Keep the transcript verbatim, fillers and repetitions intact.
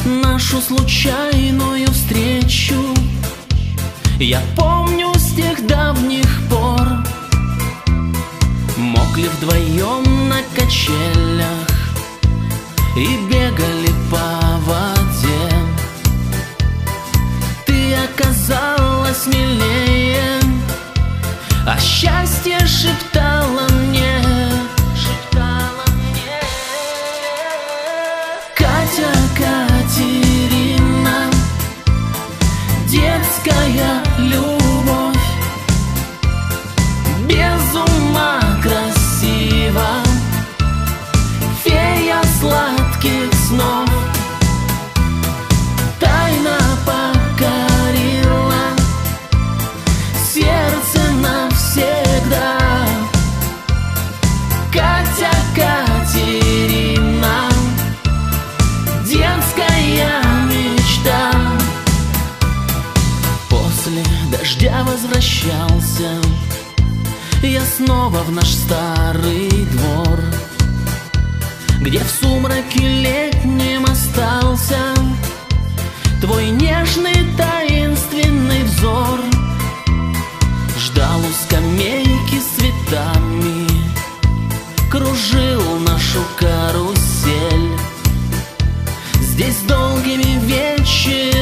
нашу случайную встречу я помню с тех давних пор. Мокли вдвоем на качелях и бегали по воде. Ты оказалась милее, а счастье шептало мне, шептало мне. Катя, Катерина, детская любовь, без ума красива, фея сладких снов. Тайна покорила сердце навсегда. Катя, Катерина, детская мечта. После дождя возвращался я снова в наш старый двор, где в сумраке летнем остался твой нежный таинственный взор. Ждал у скамейки с цветами, кружил нашу карусель. Здесь долгими вечерами